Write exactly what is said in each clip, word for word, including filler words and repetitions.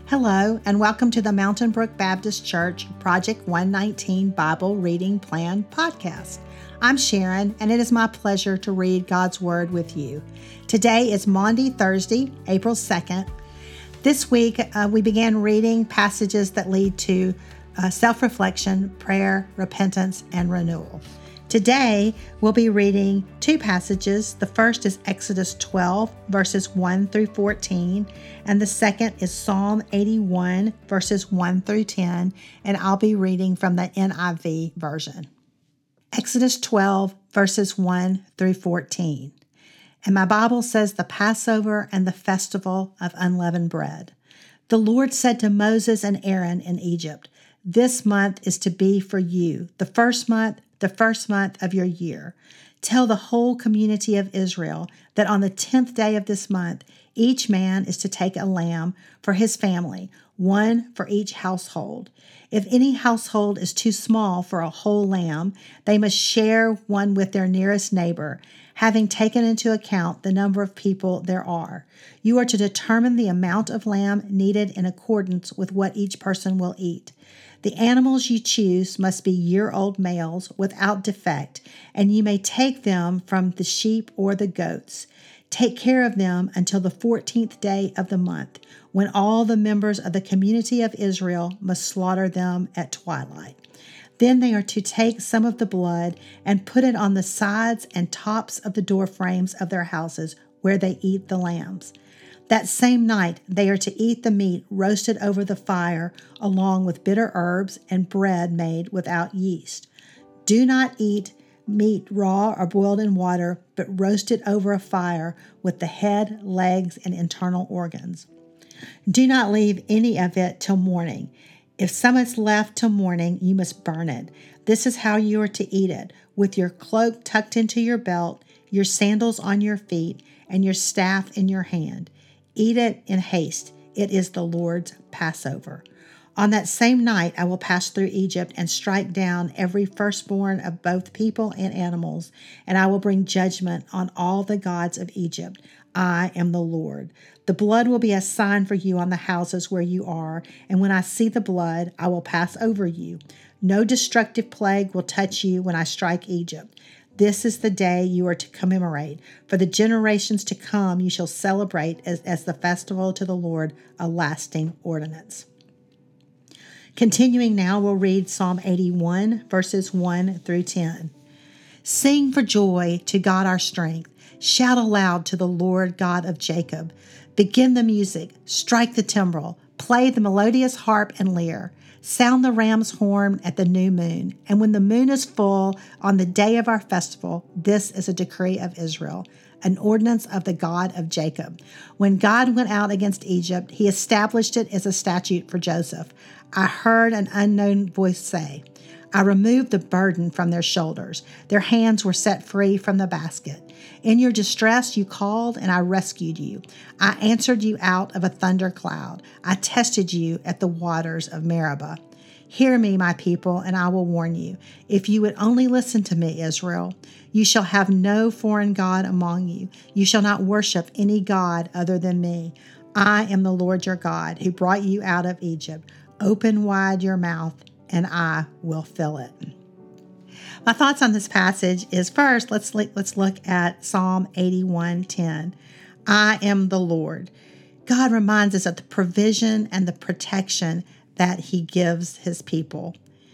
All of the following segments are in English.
Hello, and welcome to the Mountain Brook Baptist Church Project one nineteen Bible Reading Plan podcast. I'm Sharon, and it is my pleasure to read God's Word with you. Today is Maundy Thursday, April second. This week, uh, we began reading passages that lead to uh, self-reflection, prayer, repentance, and renewal. Today, we'll be reading two passages. The first is Exodus twelve, verses one through fourteen, and the second is Psalm eighty-one, verses one through ten, and I'll be reading from the N I V version. Exodus twelve, verses one through fourteen. And my Bible says the Passover and the festival of unleavened bread. The Lord said to Moses and Aaron in Egypt, "This month is to be for you, the first month, the first month of your year. Tell the whole community of Israel that on the tenth day of this month, each man is to take a lamb for his family, one for each household. If any household is too small for a whole lamb, they must share one with their nearest neighbor, having taken into account the number of people there are. You are to determine the amount of lamb needed in accordance with what each person will eat. The animals you choose must be year-old males without defect, and you may take them from the sheep or the goats. Take care of them until the fourteenth day of the month, when all the members of the community of Israel must slaughter them at twilight. Then they are to take some of the blood and put it on the sides and tops of the door frames of their houses where they eat the lambs. That same night they are to eat the meat roasted over the fire along with bitter herbs and bread made without yeast. Do not eat meat raw or boiled in water, but roast it over a fire with the head, legs, and internal organs. Do not leave any of it till morning. If some is left till morning, you must burn it. This is how you are to eat it, with your cloak tucked into your belt, your sandals on your feet, and your staff in your hand. Eat it in haste. It is the Lord's Passover. On that same night I will pass through Egypt and strike down every firstborn of both people and animals, and I will bring judgment on all the gods of Egypt. I am the Lord. The blood will be a sign for you on the houses where you are, and when I see the blood, I will pass over you. No destructive plague will touch you when I strike Egypt. This is the day you are to commemorate. For the generations to come, you shall celebrate as, as the festival to the Lord, a lasting ordinance." Continuing now, we'll read Psalm eighty-one, verses one through ten. Sing for joy to God our strength. Shout aloud to the Lord God of Jacob. Begin the music, strike the timbrel, play the melodious harp and lyre. Sound the ram's horn at the new moon, and when the moon is full on the day of our festival, this is a decree of Israel, an ordinance of the God of Jacob. When God went out against Egypt, he established it as a statute for Joseph. I heard an unknown voice say, I removed the burden from their shoulders. Their hands were set free from the basket. In your distress you called, and I rescued you. I answered you out of a thunder cloud. I tested you at the waters of Meribah. Hear me, my people, and I will warn you. If you would only listen to me, Israel, you shall have no foreign god among you. You shall not worship any god other than me. I am the Lord your God, who brought you out of Egypt. Open wide your mouth, and I will fill it. My thoughts on this passage is, first, let's let's look at Psalm eighty-one ten. I am the Lord. God reminds us of the provision and the protection that he gives his people.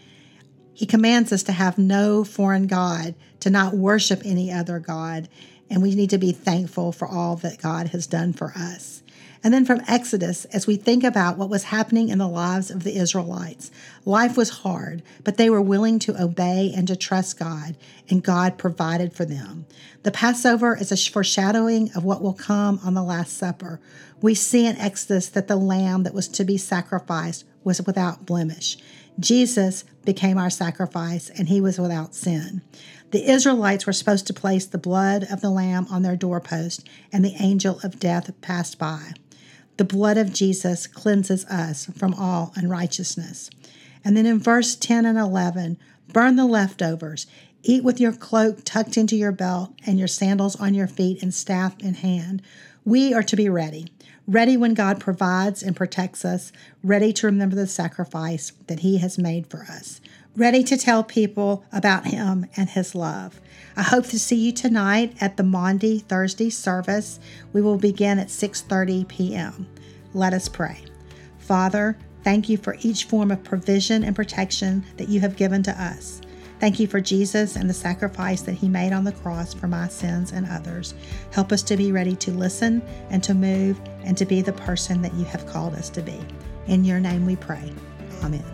He commands us to have no foreign god, to not worship any other god, and we need to be thankful for all that God has done for us. And then from Exodus, as we think about what was happening in the lives of the Israelites, life was hard, but they were willing to obey and to trust God, and God provided for them. The Passover is a foreshadowing of what will come on the Last Supper. We see in Exodus that the lamb that was to be sacrificed was without blemish. Jesus became our sacrifice, and he was without sin. The Israelites were supposed to place the blood of the lamb on their doorpost, and the angel of death passed by. The blood of Jesus cleanses us from all unrighteousness. And then in verse ten and eleven, burn the leftovers. Eat with your cloak tucked into your belt and your sandals on your feet and staff in hand. We are to be ready. ready when God provides and protects us, ready to remember the sacrifice that He has made for us, ready to tell people about Him and His love. I hope to see you tonight at the Maundy Thursday service. We will begin at six thirty p.m. Let us pray. Father, thank you for each form of provision and protection that you have given to us. Thank you for Jesus and the sacrifice that He made on the cross for my sins and others. Help us to be ready to listen and to move and to be the person that you have called us to be. In your name we pray. Amen.